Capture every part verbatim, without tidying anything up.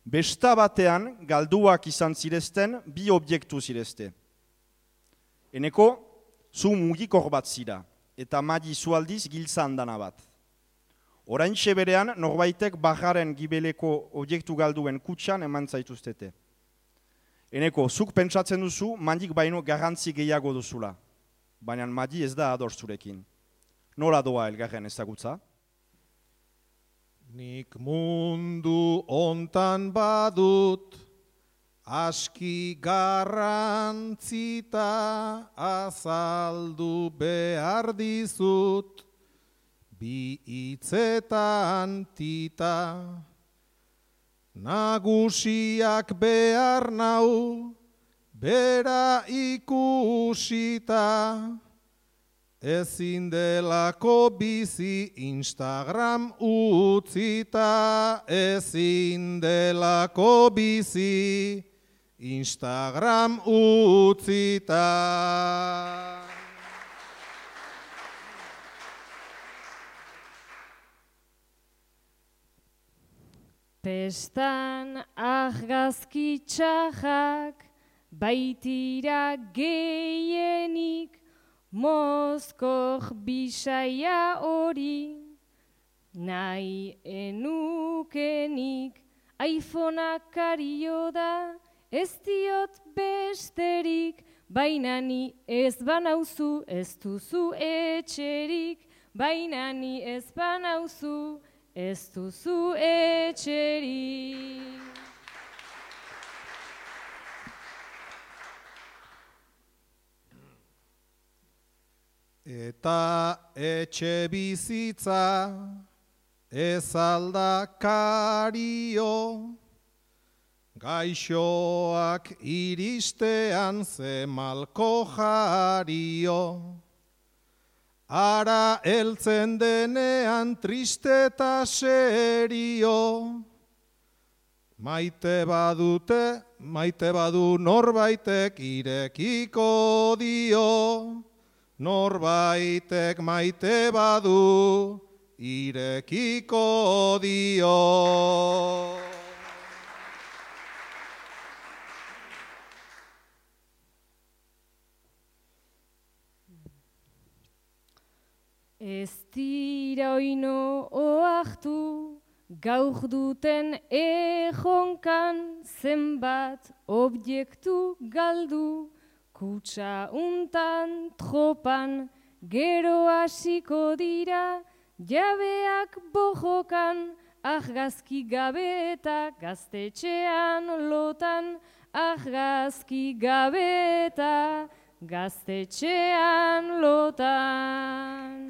Besta batean galduak izan zirezten bi objektu zirezte. Eneko, zu mugikor bat zira, eta Madi zu aldiz giltza handana bat. Oraintxe berean norbaitek bajaren gibeleko objektu galduen kutxan eman zaituztete. Eneko, zuk pentsatzen duzu Madik baino garrantzi gehiago duzula, baina Madi ez da ador zurekin. Nola doa elgarren ezagutza? Nik mundu hontan badut, aski garrantzita azaldu behar dizut, bi hitzetan tita. Nagusiak behar nau, bera ikusita, ezin delako bizi Instagram utzita, ezin delako bizi Instagram utzita. Pestan argazki txarrak, baitira gehienik, mozkor bisaia hori, nahi enukenik, iPhoneak kario da, ez diot besterik, baina ni ez banauzu, ez duzu etxerik, baina ni ez banauzu, ez duzu etxerik. Eta etxe bizitza ez aldakario, gaixoak iristean zemalko jario. Ara heltzen denean triste eta serio, maite badute, maite badu norbaitek irekiko dio, norbaitek maite badu irekiko dio. Ez dira oino oartu, gaur duten ejonkan zenbat objektu galdu, kutsa untan tropan, gero hasiko dira, jabeak bojokan, argazki gabe eta gaztetxean lotan, argazki gabe eta gaztetxean lotan.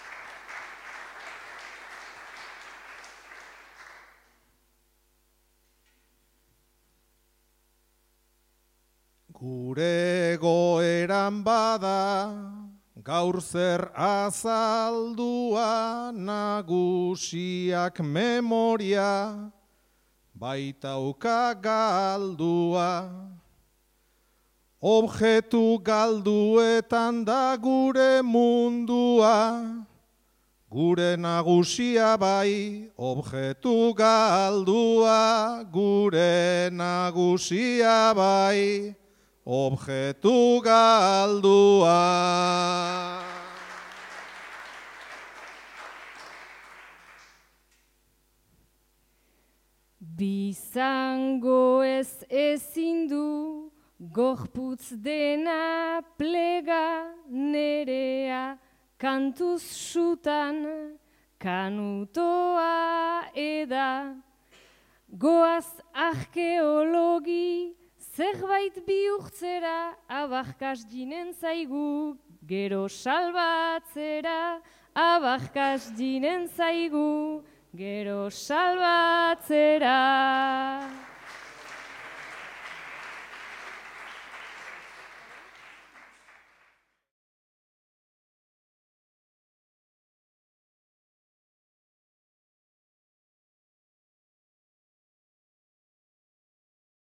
Gure goeran bada, gaur zer azaldua, nagusiak memoria, baitauka galdua. Objektu galduetan da gure mundua, gure nagusia bai, objektu galdua, gure nagusia bai, objektu galdua. Bizango ez ezin du, gorputz dena plega, nerea kantuz sutan, kanutoa eda. Goaz arkeologi, zerbait bihurtzera, abarkas jinen zaigu, gero salbatzera, abarkas jinen zaigu, gero salbatzera.